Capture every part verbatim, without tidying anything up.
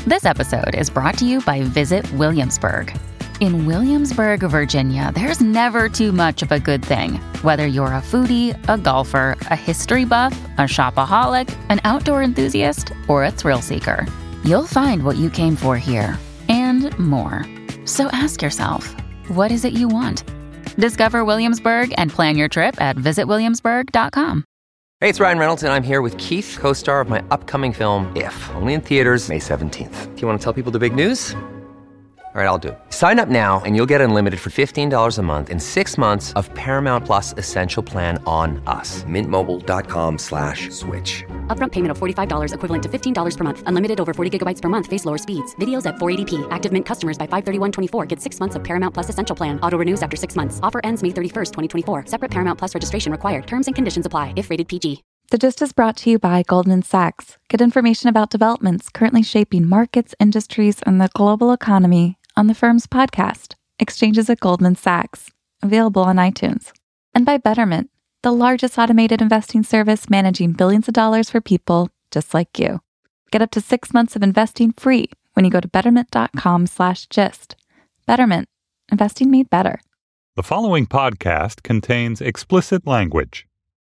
This episode is brought to you by Visit Williamsburg. In Williamsburg, Virginia, there's never too much of a good thing. Whether you're a foodie, a golfer, a history buff, a shopaholic, an outdoor enthusiast, or a thrill seeker, you'll find what you came for here and more. So ask yourself, what is it you want? Discover Williamsburg and plan your trip at visit williamsburg dot com. Hey, it's Ryan Reynolds, and I'm here with Keith, co-star of my upcoming film, If, only in theaters May seventeenth. Do you want to tell people the big news? All right, I'll do it. Sign up now and you'll get unlimited for fifteen dollars a month and six months of Paramount Plus Essential Plan on us. Mint Mobile dot com slash switch. Upfront payment of forty-five dollars equivalent to fifteen dollars per month. Unlimited over forty gigabytes per month. Face lower speeds. Videos at four eighty p. Active Mint customers by five thirty-one twenty-four get six months of Paramount Plus Essential Plan. Auto renews after six months. Offer ends May thirty-first, twenty twenty-four. Separate Paramount Plus registration required. Terms and conditions apply if rated P G. The Gist is brought to you by Goldman Sachs. Get information about developments currently shaping markets, industries, and the global economy on the firm's podcast, Exchanges at Goldman Sachs, available on iTunes. And by Betterment, the largest automated investing service managing billions of dollars for people just like you. Get up to six months of investing free when you go to betterment.com slash gist. Betterment, investing made better. The following podcast contains explicit language.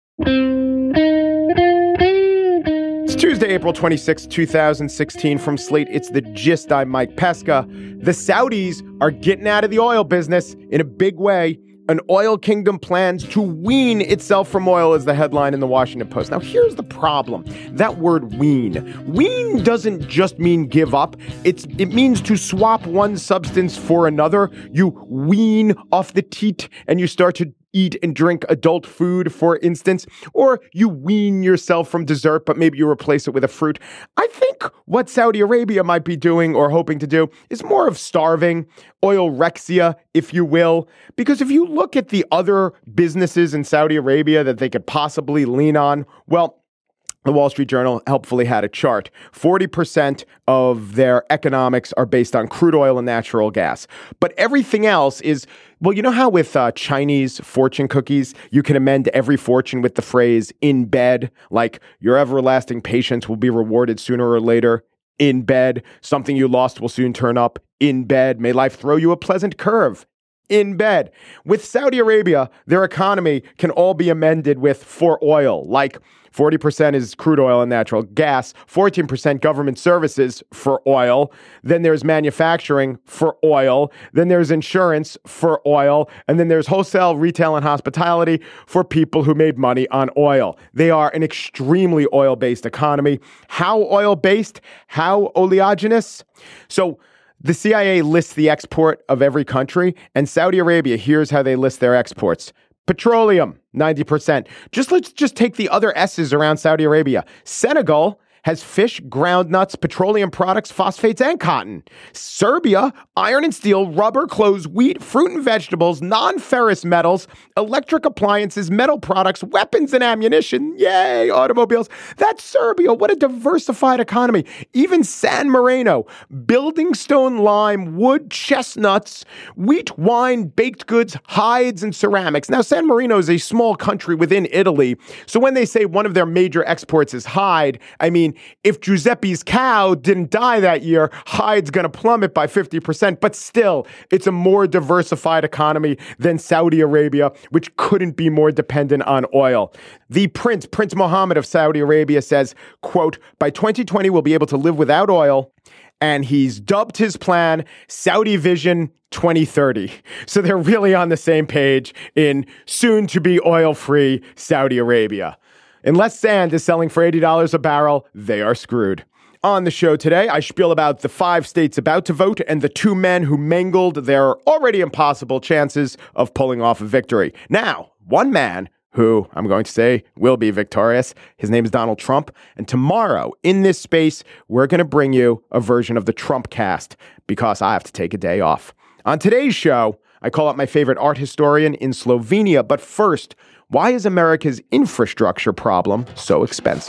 It's Tuesday, April twenty-sixth, twenty sixteen. From Slate, it's The Gist. I'm Mike Pesca. The Saudis are getting out of the oil business in a big way. An oil kingdom plans to wean itself from oil is the headline in the Washington Post. Now, here's the problem. That word wean. Wean doesn't just mean give up. It's It means to swap one substance for another. You wean off the teat and you start to eat and drink adult food, for instance, or you wean yourself from dessert, but maybe you replace it with a fruit. I think what Saudi Arabia might be doing or hoping to do is more of starving, oilrexia, if you will, because if you look at the other businesses in Saudi Arabia that they could possibly lean on, well, the Wall Street Journal helpfully had a chart. forty percent of their economics are based on crude oil and natural gas. But everything else is, well, you know how with uh, Chinese fortune cookies, you can amend every fortune with the phrase in bed, like your everlasting patience will be rewarded sooner or later. In bed, something you lost will soon turn up. In bed, may life throw you a pleasant curve. In bed. With Saudi Arabia, their economy can all be amended with for oil, like forty percent is crude oil and natural gas, fourteen percent government services for oil, then there's manufacturing for oil, then there's insurance for oil, and then there's wholesale, retail, and hospitality for people who made money on oil. They are an extremely oil-based economy. How oil-based? How oleaginous? So the C I A lists the export of every country, and Saudi Arabia, here's how they list their exports. Petroleum, ninety percent. Just let's just take the other S's around Saudi Arabia. Senegal has fish, ground nuts, petroleum products, phosphates, and cotton. Serbia, iron and steel, rubber, clothes, wheat, fruit and vegetables, non-ferrous metals, electric appliances, metal products, weapons and ammunition. Yay, automobiles. That's Serbia. What a diversified economy. Even San Marino, building stone, lime, wood, chestnuts, wheat, wine, baked goods, hides, and ceramics. Now, San Marino is a small country within Italy. So when they say one of their major exports is hide, I mean, if Giuseppe's cow didn't die that year, hide's going to plummet by fifty percent. But still, it's a more diversified economy than Saudi Arabia, which couldn't be more dependent on oil. The prince, Prince Mohammed of Saudi Arabia, says, quote, by twenty twenty, we'll be able to live without oil. And he's dubbed his plan Saudi Vision twenty thirty. So they're really on the same page in soon to be oil-free Saudi Arabia. Unless sand is selling for eighty dollars a barrel, they are screwed. On the show today, I spiel about the five states about to vote and the two men who mangled their already impossible chances of pulling off a victory. Now, one man who I'm going to say will be victorious. His name is Donald Trump. And tomorrow in this space, we're going to bring you a version of the Trump cast because I have to take a day off. On today's show, I call up my favorite art historian in Slovenia. But first, why is America's infrastructure problem so expensive?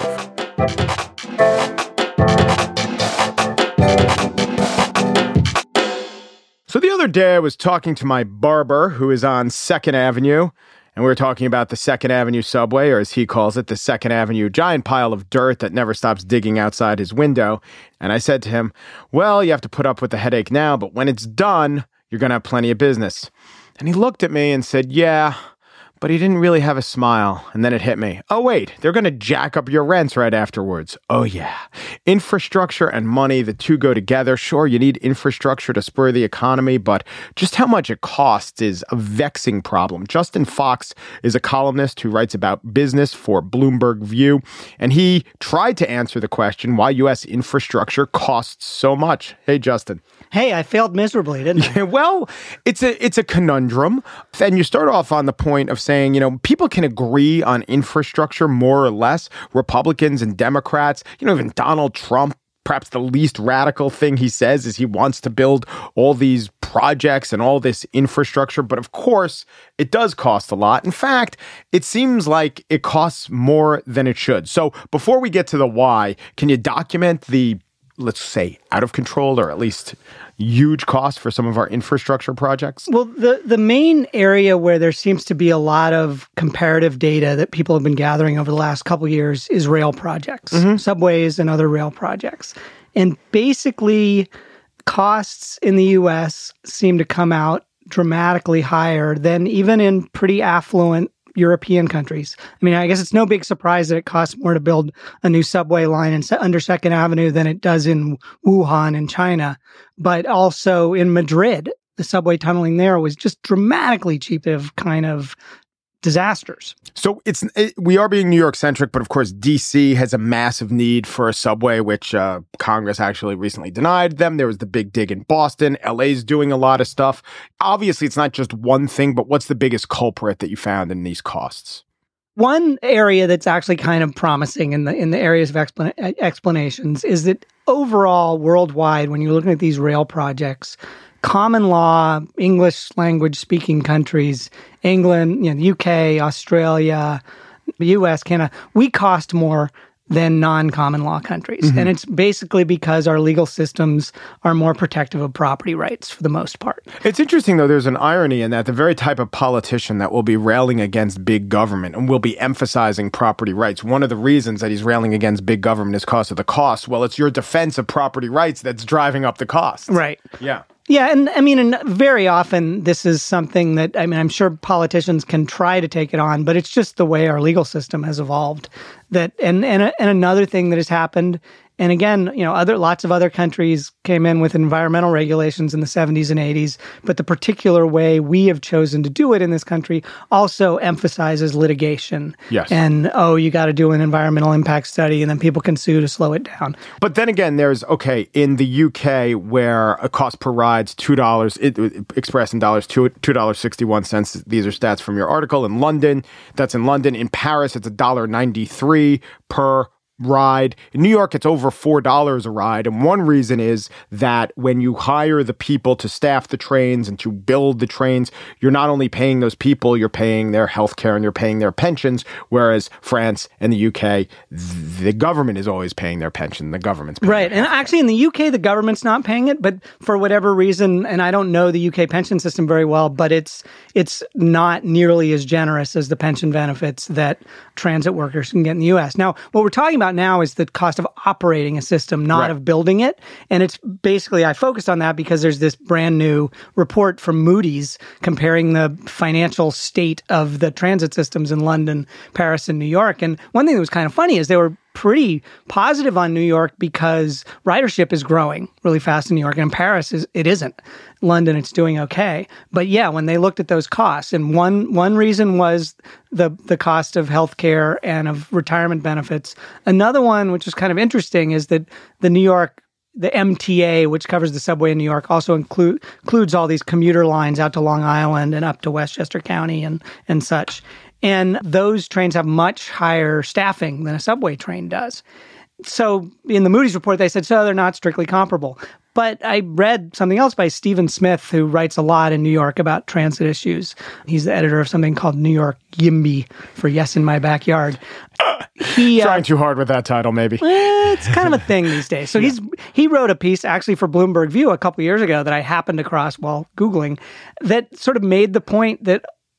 So the other day I was talking to my barber who is on Second Avenue, and we were talking about the Second Avenue subway, or as he calls it, the Second Avenue giant pile of dirt that never stops digging outside his window. And I said to him, well, you have to put up with the headache now, but when it's done, you're going to have plenty of business. And he looked at me and said, yeah, but he didn't really have a smile. And then it hit me. Oh, wait, they're going to jack up your rents right afterwards. Oh, yeah. Infrastructure and money, the two go together. Sure, you need infrastructure to spur the economy, but just how much it costs is a vexing problem. Justin Fox is a columnist who writes about business for Bloomberg View, and he tried to answer the question why U S infrastructure costs so much. Hey, Justin. Hey, I failed miserably, didn't I? Well, it's a it's a conundrum. And you start off on the point of saying, you know, people can agree on infrastructure more or less. Republicans and Democrats, you know, even Donald Trump, perhaps the least radical thing he says is he wants to build all these projects and all this infrastructure. But of course, it does cost a lot. In fact, it seems like it costs more than it should. So before we get to the why, can you document the, let's say, out of control or at least huge cost for some of our infrastructure projects? Well, the, the main area where there seems to be a lot of comparative data that people have been gathering over the last couple of years is rail projects, mm-hmm. subways and other rail projects. And basically, costs in the U S seem to come out dramatically higher than even in pretty affluent European countries. I mean, I guess it's no big surprise that it costs more to build a new subway line in, under Second Avenue than it does in Wuhan in China. But also in Madrid, the subway tunneling there was just dramatically cheap of kind of disasters. So it's it, we are being New York centric, but of course, D C has a massive need for a subway, which uh, Congress actually recently denied them. There was the big dig in Boston. L A's doing a lot of stuff. Obviously, it's not just one thing, but what's the biggest culprit that you found in these costs? One area that's actually kind of promising in the in the areas of explan- explanations is that overall, worldwide, when you're looking at these rail projects, common law, English language speaking countries, England, you know, the U K, Australia, the U S, Canada, we cost more than non-common law countries. Mm-hmm. And it's basically because our legal systems are more protective of property rights for the most part. It's interesting, though, there's an irony in that the very type of politician that will be railing against big government and will be emphasizing property rights. One of the reasons that he's railing against big government is because of the cost. Well, it's your defense of property rights that's driving up the cost. Right. Yeah. Yeah, and I mean, and very often this is something that, I mean, I'm sure politicians can try to take it on, but it's just the way our legal system has evolved. That and and and another thing that has happened, and again, you know, other lots of other countries came in with environmental regulations in the seventies and eighties, but the particular way we have chosen to do it in this country also emphasizes litigation. Yes. And, oh, you got to do an environmental impact study, and then people can sue to slow it down. But then again, there's, okay, in the U K, where a cost per ride's two dollars, it, expressed in dollars, two dollars and sixty-one cents. These are stats from your article. In London, that's in London. In Paris, it's one dollar and ninety-three cents per ride. In New York, it's over four dollars a ride. And one reason is that when you hire the people to staff the trains and to build the trains, you're not only paying those people, you're paying their health care and you're paying their pensions. Whereas France and the U K, the government is always paying their pension. The government's paying Right. And actually in the U K, the government's not paying it, but for whatever reason, and I don't know the U K pension system very well, but it's it's not nearly as generous as the pension benefits that transit workers can get in the U S. Now, what we're talking about now is the cost of operating a system, not right. of building it. And it's basically, I focused on that because there's this brand new report from Moody's comparing the financial state of the transit systems in London, Paris, and New York. And one thing that was kind of funny is they were pretty positive on New York because ridership is growing really fast in New York. And in Paris, it isn't. London, it's doing okay. But yeah, when they looked at those costs, and one one reason was the the cost of healthcare and of retirement benefits. Another one, which is kind of interesting, is that the New York, the M T A, which covers the subway in New York, also include, includes all these commuter lines out to Long Island and up to Westchester County and and such. And those trains have much higher staffing than a subway train does. So in the Moody's report, they said, so they're not strictly comparable. But I read something else by Stephen Smith, who writes a lot in New York about transit issues. He's the editor of something called New York YIMBY for Yes in My Backyard. He, Trying uh, too hard with that title, maybe. Eh, it's kind of a thing these days. So yeah. he's he wrote a piece actually for Bloomberg View a couple years ago that I happened across while Googling that sort of made the point that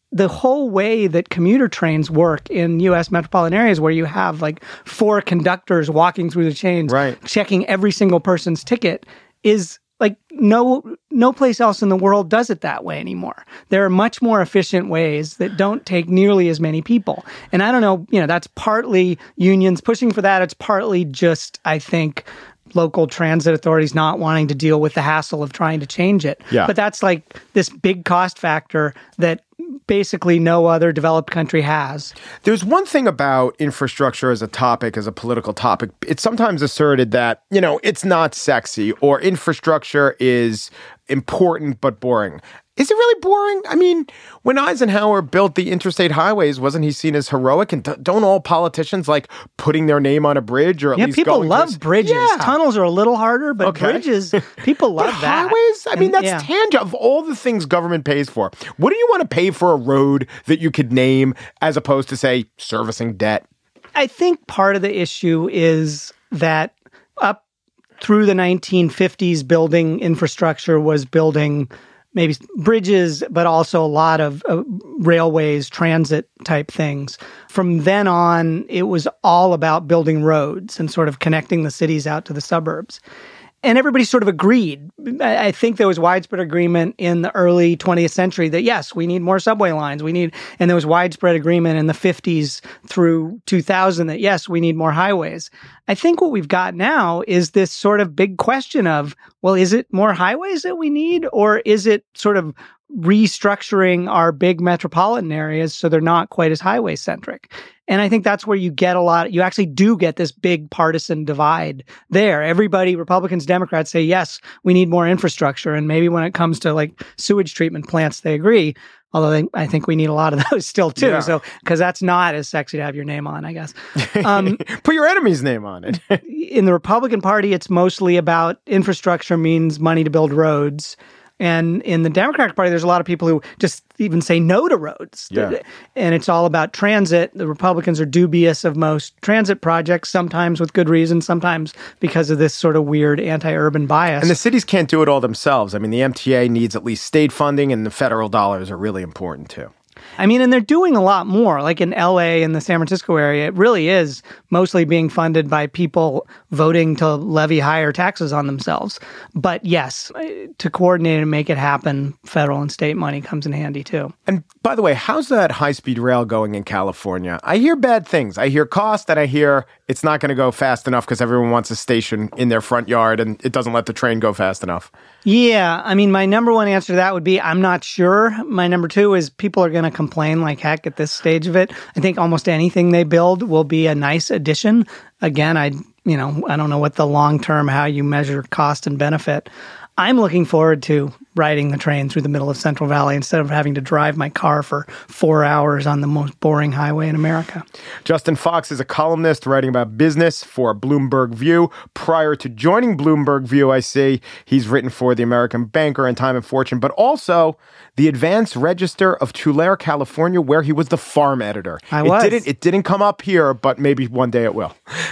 the whole way that commuter trains work in U S metropolitan areas where you have like four conductors walking through the chains, right, checking every single person's ticket is like no no place else in the world does it that way anymore. There are much more efficient ways that don't take nearly as many people. And I don't know, you know, that's partly unions pushing for that. It's partly just, I think, local transit authorities not wanting to deal with the hassle of trying to change it. Yeah. But that's like this big cost factor that basically no other developed country has. There's one thing about infrastructure as a topic, as a political topic. It's sometimes asserted that, you know, it's not sexy or infrastructure is important but boring. Is it really boring? I mean, when Eisenhower built the interstate highways, wasn't he seen as heroic? And don't all politicians like putting their name on a bridge or at yeah, least people going love to... bridges. Yeah. Tunnels are a little harder, but okay. bridges, people love but that. Highways? I mean, and, that's yeah. tangible. Of all the things government pays for, what do you want to pay for a road that you could name as opposed to, say, servicing debt? I think part of the issue is that up through the nineteen fifties, building infrastructure was building maybe bridges, but also a lot of uh, railways, transit type things. From then on, it was all about building roads and sort of connecting the cities out to the suburbs. And everybody sort of agreed. I think there was widespread agreement in the early twentieth century that, yes, we need more subway lines. We need, and there was widespread agreement in the fifties through two thousand that, yes, we need more highways. I think what we've got now is this sort of big question of, well, is it more highways that we need, or is it sort of restructuring our big metropolitan areas so they're not quite as highway centric? And I think that's where you get a lot, you actually do get this big partisan divide there. Everybody, Republicans, Democrats say, yes, we need more infrastructure. And maybe when it comes to like sewage treatment plants, they agree. Although they, I think we need a lot of those still too. Yeah. So, because that's not as sexy to have your name on, I guess. Um, Put your enemy's name on it. In the Republican Party, it's mostly about infrastructure means money to build roads. And in the Democratic Party, there's a lot of people who just even say no to roads. Yeah. And it's all about transit. The Republicans are dubious of most transit projects, sometimes with good reason, sometimes because of this sort of weird anti-urban bias. And the cities can't do it all themselves. I mean, the M T A needs at least state funding, and the federal dollars are really important too. I mean, and they're doing a lot more. Like in L A and the San Francisco area, it really is mostly being funded by people voting to levy higher taxes on themselves. But yes, to coordinate and make it happen, federal and state money comes in handy too. And by the way, how's that high-speed rail going in California? I hear bad things. I hear cost, and I hear it's not going to go fast enough because everyone wants a station in their front yard, and it doesn't let the train go fast enough. Yeah, I mean, my number one answer to that would be I'm not sure. My number two is people are going to complain like heck at this stage of it. I think almost anything they build will be a nice addition. Again, I, you know, I don't know what the long-term, how you measure cost and benefit. I'm looking forward to riding the train through the middle of Central Valley instead of having to drive my car for four hours on the most boring highway in America. Justin Fox is a columnist writing about business for Bloomberg View. Prior to joining Bloomberg View, I see he's written for The American Banker and Time and Fortune, but also the Advance Register of Tulare, California, where he was the farm editor. I was. It didn't, it didn't come up here, but maybe one day it will.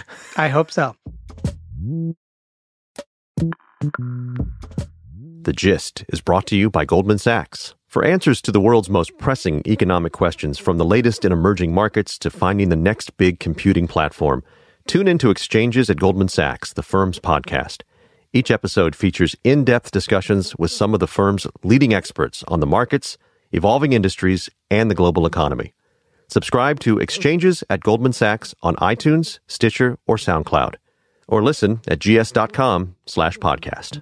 I hope so. The Gist is brought to you by Goldman Sachs. For answers to the world's most pressing economic questions, from the latest in emerging markets to finding the next big computing platform, tune into Exchanges at Goldman Sachs, the firm's podcast. Each episode features in-depth discussions with some of the firm's leading experts on the markets, evolving industries, and the global economy. Subscribe to Exchanges at Goldman Sachs on iTunes, Stitcher, or SoundCloud. Or listen at gs.com slash podcast.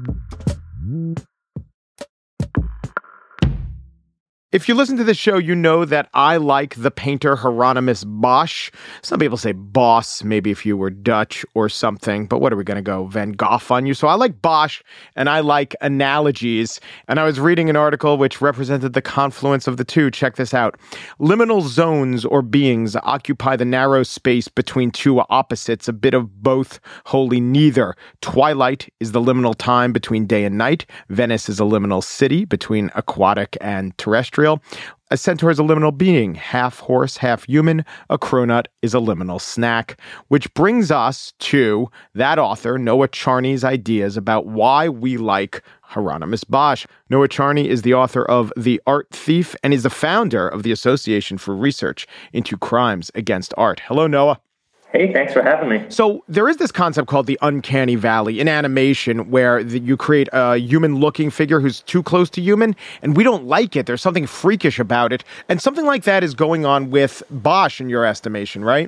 If you listen to this show, you know that I like the painter Hieronymus Bosch. Some people say Boss, maybe if you were Dutch or something. But what are we going to go, Van Gogh on you? So I like Bosch, and I like analogies. And I was reading an article which represented the confluence of the two. Check this out. Liminal zones or beings occupy the narrow space between two opposites, a bit of both, wholly neither. Twilight is the liminal time between day and night. Venice is a liminal city between aquatic and terrestrial. A centaur is a liminal being, half horse, half human. A cronut is a liminal snack. Which brings us to that author, Noah Charney's ideas about why we like Hieronymus Bosch. Noah Charney is the author of The Art Thief and is the founder of the Association for Research into Crimes Against Art. Hello, Noah. Hey, thanks for having me. So there is this concept called the uncanny valley in animation where the, you create a human-looking figure who's too close to human, and we don't like it. There's something freakish about it. And something like that is going on with Bosch, in your estimation, right?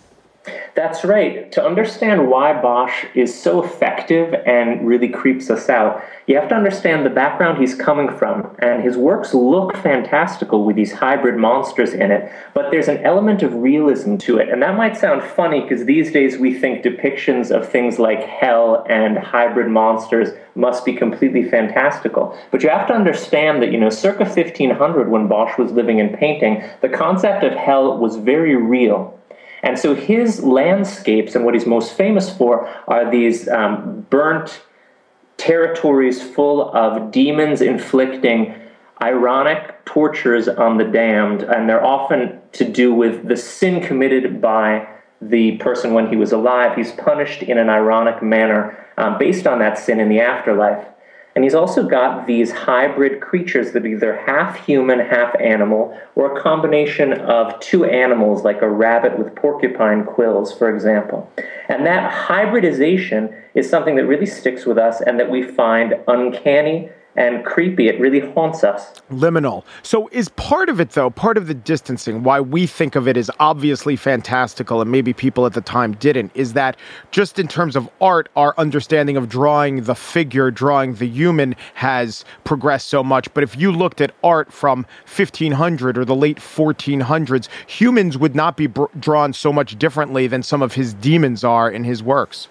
That's right. To understand why Bosch is so effective and really creeps us out, you have to understand the background he's coming from. And his works look fantastical with these hybrid monsters in it, but there's an element of realism to it. And that might sound funny because these days we think depictions of things like hell and hybrid monsters must be completely fantastical. But you have to understand that, you know, circa fifteen hundred, when Bosch was living and painting, the concept of hell was very real. And so his landscapes, and what he's most famous for, are these um, burnt territories full of demons inflicting ironic tortures on the damned. And they're often to do with the sin committed by the person when he was alive. He's punished in an ironic manner um, based on that sin in the afterlife. And he's also got these hybrid creatures that are either half human, half animal, or a combination of two animals, like a rabbit with porcupine quills, for example. And that hybridization is something that really sticks with us and that we find uncanny and creepy. It really haunts us. Liminal. So is part of it, though, part of the distancing, why we think of it as obviously fantastical and maybe people at the time didn't, is that just in terms of art, our understanding of drawing the figure, drawing the human has progressed so much. But if you looked at art from fifteen hundred or the late fourteen hundreds, humans would not be br- drawn so much differently than some of his demons are in his works.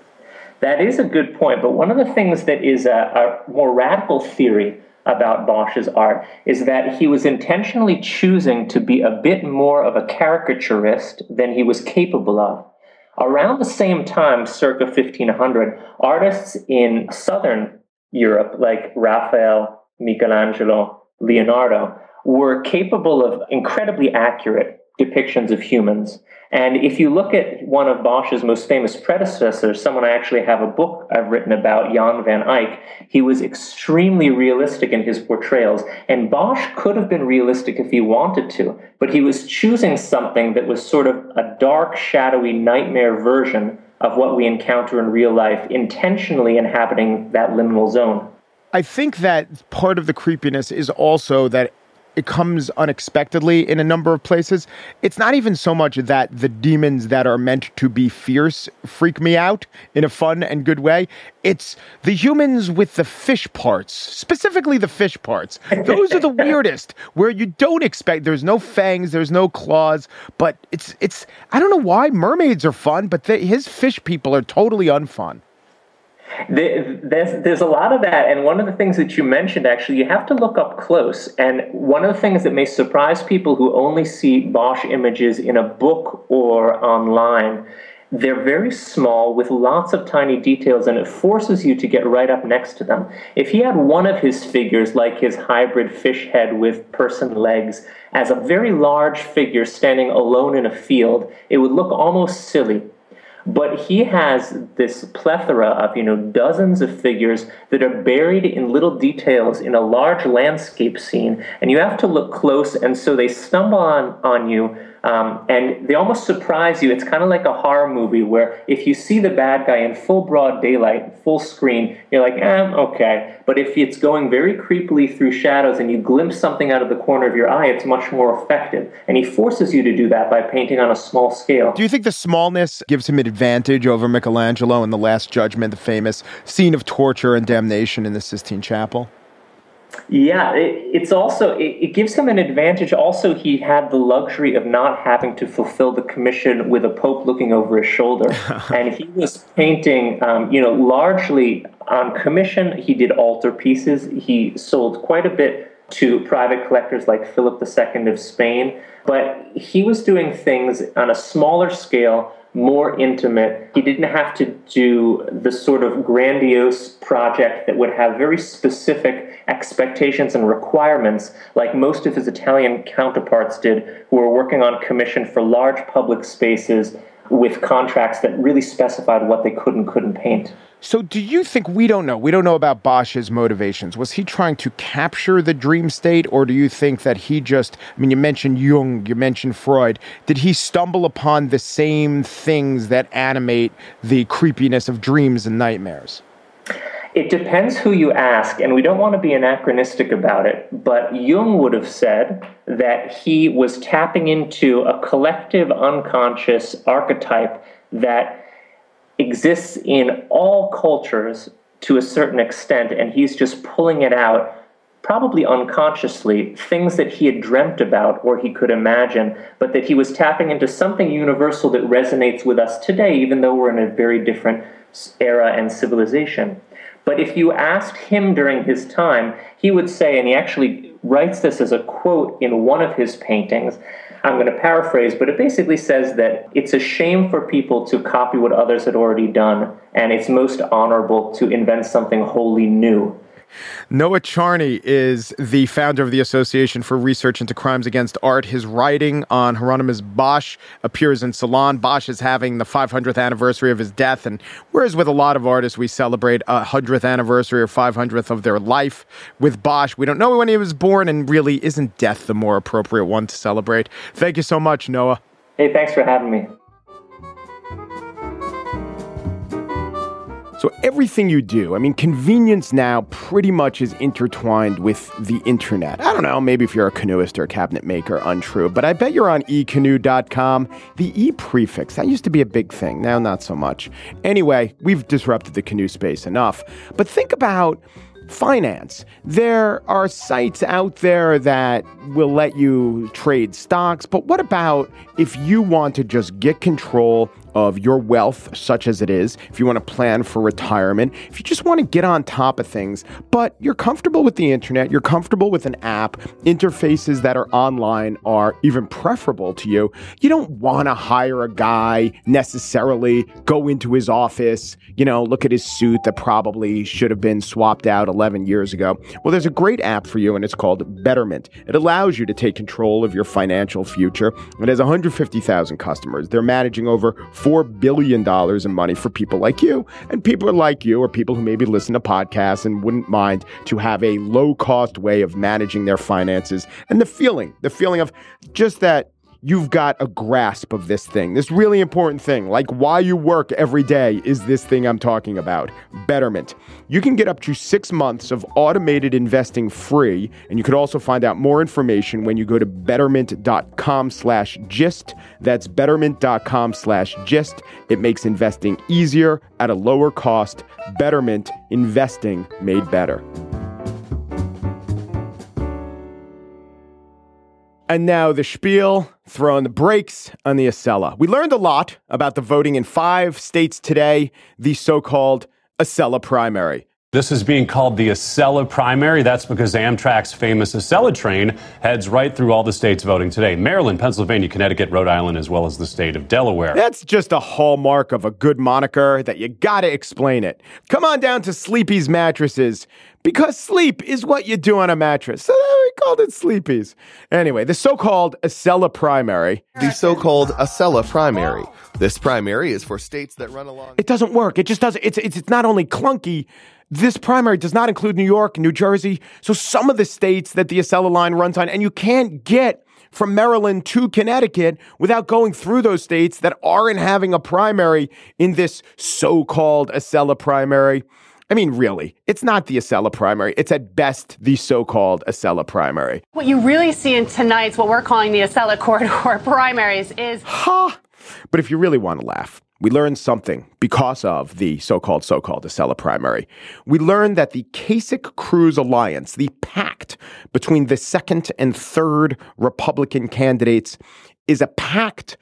That is a good point, but one of the things that is a, a more radical theory about Bosch's art is that he was intentionally choosing to be a bit more of a caricaturist than he was capable of. Around the same time, circa fifteen hundred, artists in southern Europe, like Raphael, Michelangelo, Leonardo, were capable of incredibly accurate depictions of humans. And if you look at one of Bosch's most famous predecessors, someone I actually have a book I've written about, Jan van Eyck, he was extremely realistic in his portrayals. And Bosch could have been realistic if he wanted to, but he was choosing something that was sort of a dark, shadowy nightmare version of what we encounter in real life, intentionally inhabiting that liminal zone. I think that part of the creepiness is also that it comes unexpectedly in a number of places. It's not even so much that the demons that are meant to be fierce freak me out in a fun and good way. It's the humans with the fish parts, specifically the fish parts. Those are the weirdest, where you don't expect, there's no fangs, there's no claws, but it's, it's. I don't know why mermaids are fun, but the, his fish people are totally unfun. There's, there's a lot of that, and one of the things that you mentioned, actually, you have to look up close. And one of the things that may surprise people who only see Bosch images in a book or online, they're very small with lots of tiny details, and it forces you to get right up next to them. If he had one of his figures, like his hybrid fish head with person legs, as a very large figure standing alone in a field, it would look almost silly. But he has this plethora of, you know, dozens of figures that are buried in little details in a large landscape scene, and you have to look close, and so they stumble on, on you, um, and they almost surprise you. It's kind of like a horror movie where if you see the bad guy in full broad daylight, full screen, you're like, eh, okay. But if it's going very creepily through shadows and you glimpse something out of the corner of your eye, it's much more effective. And he forces you to do that by painting on a small scale. Do you think the smallness gives him an advantage over Michelangelo in The Last Judgment, the famous scene of torture and damnation in the Sistine Chapel? Yeah, it, it's also, it, it gives him an advantage. Also, he had the luxury of not having to fulfill the commission with a pope looking over his shoulder. And he was painting, um, you know, largely on commission. He did altarpieces. He sold quite a bit to private collectors like Philip the Second of Spain. But he was doing things on a smaller scale, more intimate. He didn't have to do the sort of grandiose project that would have very specific expectations and requirements like most of his Italian counterparts did, who were working on commission for large public spaces with contracts that really specified what they could and couldn't paint. So do you think, we don't know, we don't know about Bosch's motivations. Was he trying to capture the dream state, or do you think that he just, I mean, you mentioned Jung, you mentioned Freud. Did he stumble upon the same things that animate the creepiness of dreams and nightmares? It depends who you ask, and we don't want to be anachronistic about it, but Jung would have said that he was tapping into a collective unconscious archetype that exists in all cultures to a certain extent, and he's just pulling it out, probably unconsciously, things that he had dreamt about or he could imagine, but that he was tapping into something universal that resonates with us today, even though we're in a very different era and civilization. But if you asked him during his time, he would say, and he actually writes this as a quote in one of his paintings, I'm going to paraphrase, but it basically says that it's a shame for people to copy what others had already done, and it's most honorable to invent something wholly new. Noah Charney is the founder of the Association for Research into Crimes Against Art. His writing on Hieronymus Bosch appears in Salon. Bosch is having the five hundredth anniversary of his death, and whereas with a lot of artists, we celebrate a hundredth anniversary or five hundredth of their life, with Bosch, we don't know when he was born, and really, isn't death the more appropriate one to celebrate? Thank you so much, Noah. Hey, thanks for having me. So everything you do, I mean, convenience now pretty much is intertwined with the internet. I don't know, maybe if you're a canoeist or a cabinet maker, untrue, but I bet you're on e canoe dot com. The E prefix, that used to be a big thing. Now, not so much. Anyway, we've disrupted the canoe space enough. But think about finance. There are sites out there that will let you trade stocks, but what about if you want to just get control of your wealth, such as it is, if you want to plan for retirement, if you just want to get on top of things, but you're comfortable with the internet, you're comfortable with an app, interfaces that are online are even preferable to you. You don't want to hire a guy necessarily, go into his office, you know, look at his suit that probably should have been swapped out eleven years ago. Well, there's a great app for you, and it's called Betterment. It allows you to take control of your financial future. It has one hundred fifty thousand customers. They're managing over four billion dollars in money for people like you, and people like you, or people who maybe listen to podcasts and wouldn't mind to have a low-cost way of managing their finances. And the feeling, the feeling of just that you've got a grasp of this thing, this really important thing, like why you work every day is this thing I'm talking about, Betterment. You can get up to six months of automated investing free, and you could also find out more information when you go to betterment.com slash gist. That's betterment.com slash gist. It makes investing easier at a lower cost. Betterment, investing made better. And now the spiel, throwing the brakes on the Acela. We learned a lot about the voting in five states today, the so-called Acela primary. This is being called the Acela primary. That's because Amtrak's famous Acela train heads right through all the states voting today. Maryland, Pennsylvania, Connecticut, Rhode Island, as well as the state of Delaware. That's just a hallmark of a good moniker that you gotta explain it. Come on down to Sleepy's Mattresses, because sleep is what you do on a mattress. So we called it Sleepy's. Anyway, the so-called Acela primary. The so-called Acela primary. This primary is for states that run along. It doesn't work. It just doesn't. It's, it's, it's not only clunky. This primary does not include New York, New Jersey. So some of the states that the Acela line runs on, and you can't get from Maryland to Connecticut without going through those states that aren't having a primary in this so-called Acela primary. I mean, really, it's not the Acela primary. It's at best the so-called Acela primary. What you really see in tonight's, what we're calling the Acela corridor primaries is... Ha! But if you really want to laugh, we learned something because of the so-called, so-called Acela primary. We learned that the Kasich-Cruz alliance, the pact between the second and third Republican candidates, is a pact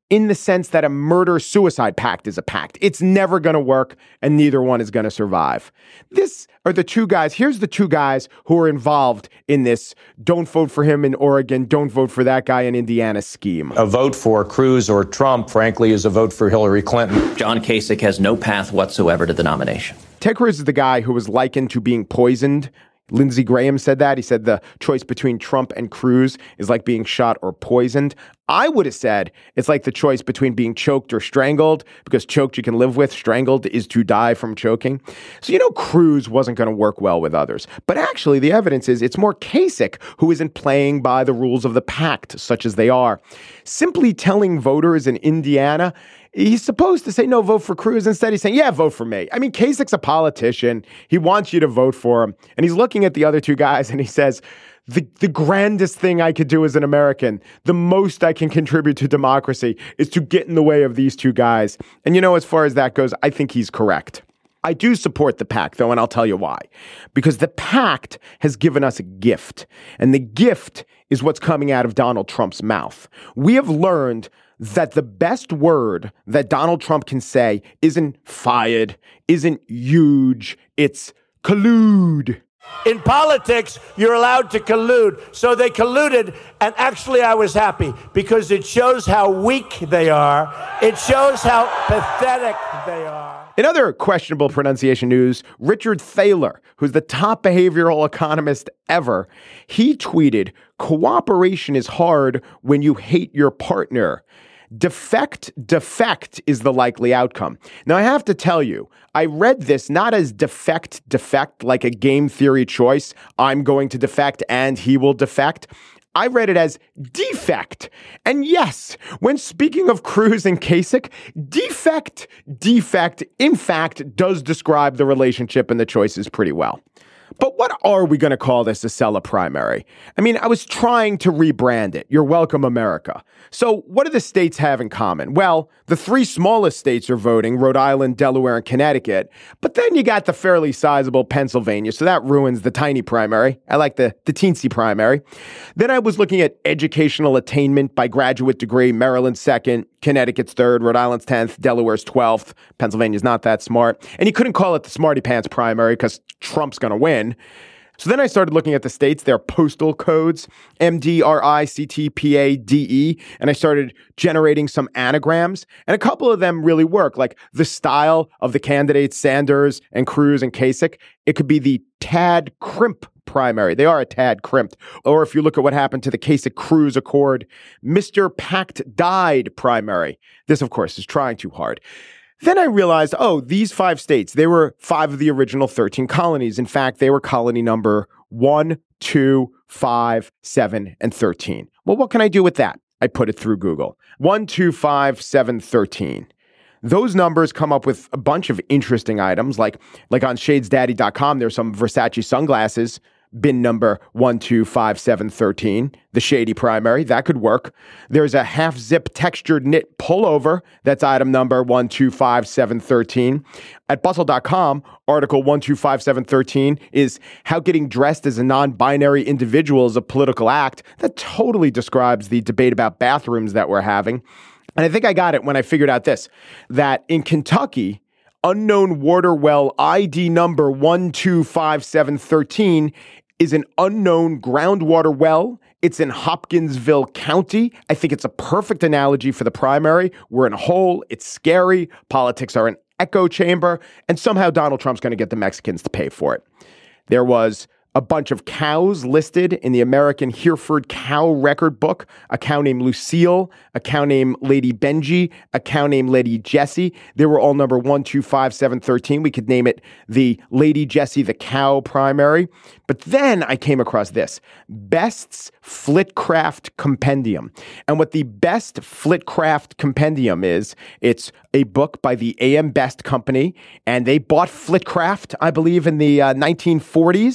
in the sense that a murder-suicide pact is a pact. It's never going to work, and neither one is going to survive. This are the two guys. Here's the two guys who are involved in this don't vote for him in Oregon, don't vote for that guy in Indiana scheme. A vote for Cruz or Trump, frankly, is a vote for Hillary Clinton. John Kasich has no path whatsoever to the nomination. Ted Cruz is the guy who was likened to being poisoned. Lindsey Graham said that. He said the choice between Trump and Cruz is like being shot or poisoned. I would have said it's like the choice between being choked or strangled, because choked you can live with, strangled is to die from choking. So, you know, Cruz wasn't going to work well with others. But actually, the evidence is it's more Kasich who isn't playing by the rules of the pact, such as they are. Simply telling voters in Indiana, he's supposed to say, no, vote for Cruz. Instead, he's saying, yeah, vote for me. I mean, Kasich's a politician. He wants you to vote for him. And he's looking at the other two guys and he says, the, the grandest thing I could do as an American, the most I can contribute to democracy is to get in the way of these two guys. And, you know, as far as that goes, I think he's correct. I do support the pact, though, and I'll tell you why. Because the pact has given us a gift. And the gift is what's coming out of Donald Trump's mouth. We have learned that the best word that Donald Trump can say isn't fired, isn't huge, it's collude. In politics, you're allowed to collude. So they colluded, and actually I was happy because it shows how weak they are. It shows how pathetic they are. In other questionable pronunciation news, Richard Thaler, who's the top behavioral economist ever, he tweeted, "Cooperation is hard when you hate your partner. Defect, defect is the likely outcome." Now, I have to tell you, I read this not as defect, defect, like a game theory choice. I'm going to defect and he will defect. I read it as defect. And yes, when speaking of Cruz and Kasich, defect, defect, in fact, does describe the relationship and the choices pretty well. But what are we going to call this, a Acela primary? I mean, I was trying to rebrand it. You're welcome, America. So what do the states have in common? Well, the three smallest states are voting, Rhode Island, Delaware, and Connecticut. But then you got the fairly sizable Pennsylvania. So that ruins the tiny primary. I like the, the teensy primary. Then I was looking at educational attainment by graduate degree, Maryland's second, Connecticut's third, Rhode Island's tenth, Delaware's twelfth. Pennsylvania's not that smart. And you couldn't call it the smarty pants primary because Trump's going to win. So then I started looking at the states, their postal codes, M D, R I, C T, P A, D E, and I started generating some anagrams. And a couple of them really work, like the style of the candidates, Sanders and Cruz and Kasich. It could be the Tad Crimp primary. They are a tad crimped. Or if you look at what happened to the Kasich-Cruz Accord, Mister Pact died primary. This, of course, is trying too hard. Then I realized, oh, these five states, they were five of the original thirteen colonies. In fact, they were colony number one, two, five, seven, and thirteen. Well, what can I do with that? I put it through Google. one, two, five, seven, thirteen. Those numbers come up with a bunch of interesting items, like, like on shades daddy dot com, there's some Versace sunglasses, bin number one two five seven one three, the shady primary. That could work. There's a half zip textured knit pullover. That's item number one two five seven one three. At bustle dot com, article one two five seven one three is how getting dressed as a non-binary individual is a political act. That totally describes the debate about bathrooms that we're having. And I think I got it when I figured out this, that in Kentucky, unknown water well I D number one two five seven one three is an unknown groundwater well. It's in Hopkinsville County. I think it's a perfect analogy for the primary. We're in a hole. It's scary. Politics are an echo chamber. And somehow Donald Trump's going to get the Mexicans to pay for it. There was a bunch of cows listed in the American Hereford Cow Record Book. A cow named Lucille, a cow named Lady Benji, a cow named Lady Jessie. They were all number one two five seven one three. We could name it the Lady Jessie the Cow primary. But then I came across this, Best's Flitcraft Compendium. And what the Best Flitcraft Compendium is, it's a book by the A M Best Company. And they bought Flitcraft, I believe, in the uh, nineteen forties.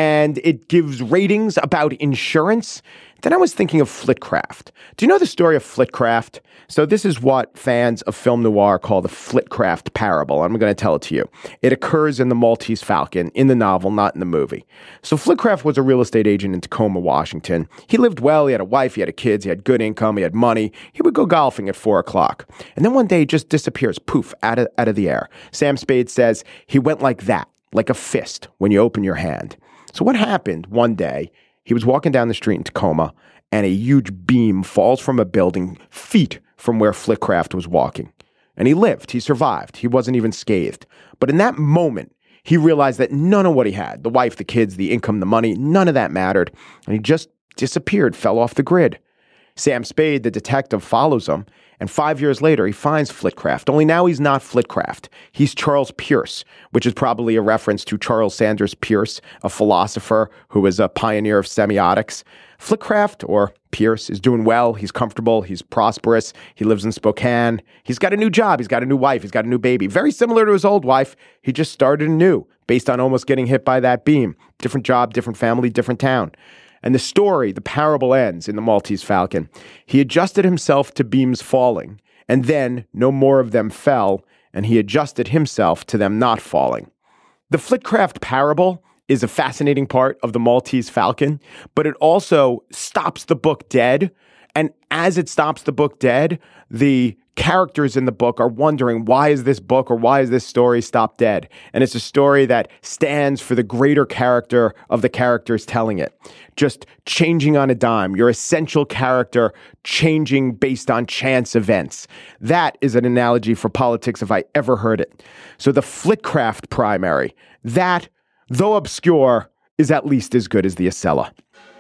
and it gives ratings about insurance. Then I was thinking of Flitcraft. Do you know the story of Flitcraft? So this is what fans of film noir call the Flitcraft parable. I'm going to tell it to you. It occurs in The Maltese Falcon, in the novel, not in the movie. So Flitcraft was a real estate agent in Tacoma, Washington. He lived well. He had a wife. He had a kids. He had good income. He had money. He would go golfing at four o'clock. And then one day he just disappears, poof, out of, out of the air. Sam Spade says he went like that, like a fist when you open your hand. So what happened one day? He was walking down the street in Tacoma, and a huge beam falls from a building feet from where Flitcraft was walking. And he lived. He survived. He wasn't even scathed. But in that moment, he realized that none of what he had, the wife, the kids, the income, the money, none of that mattered. And he just disappeared, fell off the grid. Sam Spade, the detective, follows him. And five years later, he finds Flitcraft. Only now he's not Flitcraft. He's Charles Pierce, which is probably a reference to Charles Sanders Peirce, a philosopher who was a pioneer of semiotics. Flitcraft, or Pierce, is doing well. He's comfortable. He's prosperous. He lives in Spokane. He's got a new job. He's got a new wife. He's got a new baby. Very similar to his old wife. He just started anew based on almost getting hit by that beam. Different job, different family, different town. And the story, the parable ends in The Maltese Falcon. He adjusted himself to beams falling, and then no more of them fell, and he adjusted himself to them not falling. The Flitcraft parable is a fascinating part of The Maltese Falcon, but it also stops the book dead. And as it stops the book dead, the characters in the book are wondering, why is this book or why is this story stopped dead? And it's a story that stands for the greater character of the characters telling it. Just changing on a dime, your essential character changing based on chance events. That is an analogy for politics if I ever heard it. So the Flitcraft primary, that, though obscure, is at least as good as the Acela.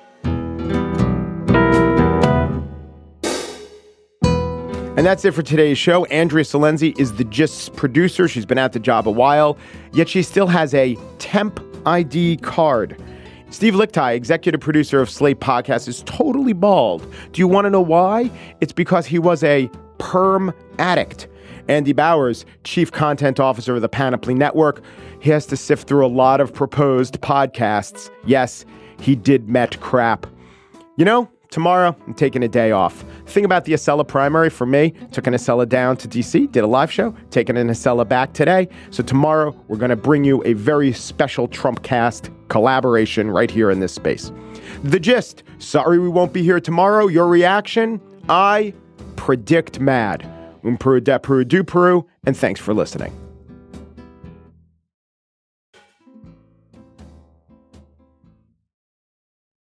And that's it for today's show. Andrea Salenzi is the Gist's producer. She's been at the job a while, yet she still has a temp I D card. Steve Lickteig, executive producer of Slate Podcast, is totally bald. Do you want to know why? It's because he was a perm addict. Andy Bowers, chief content officer of the Panoply Network, he has to sift through a lot of proposed podcasts. Yes, he did Met crap. You know, tomorrow, I'm taking a day off. Thing about the Acela primary for me, took an Acela down to D C, did a live show, taking an Acela back today. So tomorrow, we're going to bring you a very special Trumpcast collaboration right here in this space. The Gist. Sorry we won't be here tomorrow. Your reaction? I predict mad. Um Peru, de Peru, do Peru, and thanks for listening.